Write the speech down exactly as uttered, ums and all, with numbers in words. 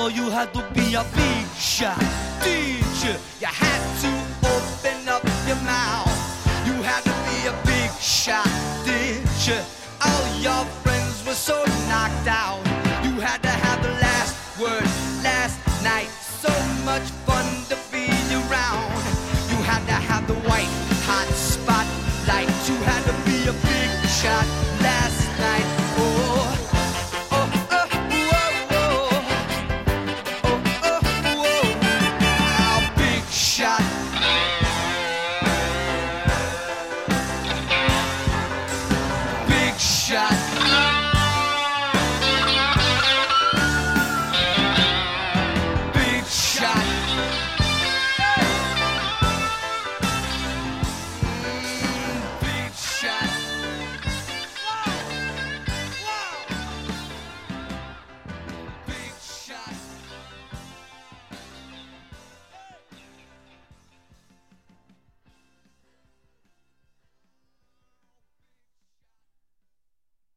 Well, you had to be a big shot, did you? You had to open up your mouth. You had to be a big shot, did you? All your friends were so knocked out. You had to have the last word last night. So much fun to be around. You had to have the white hot spotlight. You had to be a big shot.